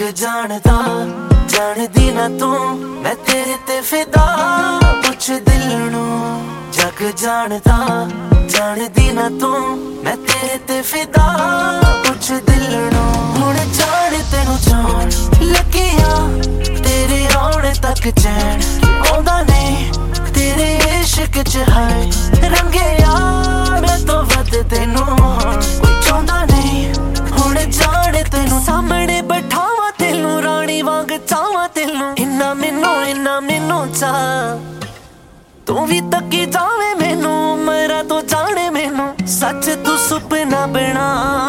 जानदा जानदी ना तू मैं तेरे ते फिदा कुछ दिल नू जग जानदा जानदी ना तू मैं तेरे ते फिदा कुछ दिल नू हुण जान तेनू जान लगिया तेरे आने तक चैन आउंदा नहीं तेरे इश्क च है रंगे यार मैं तो वध तेनू कोई चाहुंदा नहीं हुण जान तेनू सामने बैठावा तेनू रानी वांग चाहवा तेनू इन्ना मैनू चा तू भी तकी जावे मैनू मेरा तो जाने मैनू सच तू सुपना बना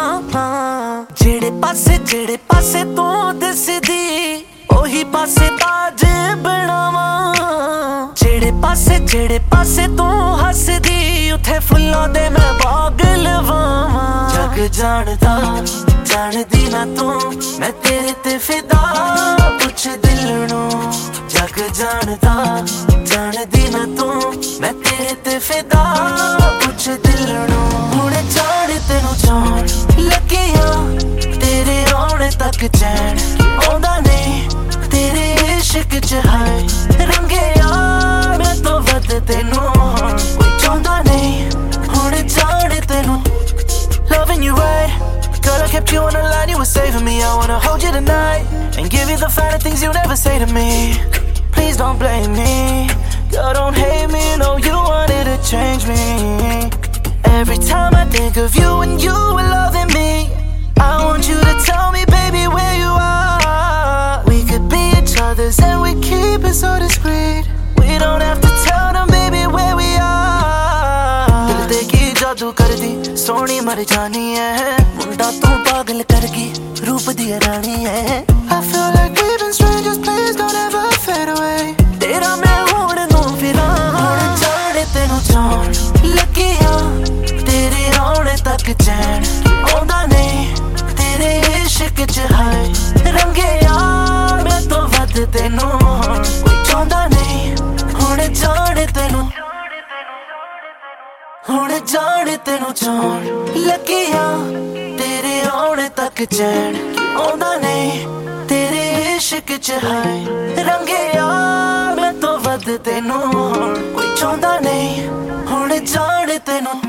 जेड़े पासे तू दिसदी ओही पासे ताज बनावा जेड़े पासे तू हसदी उथे फुल्लां दे मैं बाग लवावा जग जानदा जानदी ना तू मैं तेरे ते फिदा कुछ दिल नू जग जानदा जानदी ना तू मैं तेरे ते फिदा कुछ दिल नू हुण जान तेनू जान लगिया तेरे आने तक चैन आउंदा नहीं तेरे इश्क च है रंगे यार मैं तो वध तेनू कोई चाहुंदा नहीं हुण जान तेनू loving you right girl I kept you on the line you were saving me I wanna hold you tonight and give you the finer things you never say to me please don't blame me girl don't hate me no you wanted to change me every time I think of you and you were loving me I want you to tell me baby where you are we could be each other's and we keep it so discreet we don't have to tell them baby where we are dil te ki jadoo kardi Soni मर जानी है मुंडा तू पागल करगी रूप दी रानी है I feel like we've been strangers please don't ever fade away तेरा मैं होण नू फिरां हुण जाने तेनू जान लगिया तेरे आने तक चैन आउंदा नहीं तेरे इश्क च है रंगे यार मैं तो वध तेनू कोई चाहुंदा नहीं हुण जाने तेनू हुण जान तेनू जान लगिया तेरे आने तक चैन आउंदा नहीं तेरे इश्क च है रंगे यार मैं तो वध तेनू कोई चाहुंदा नहीं हुण जान तेनू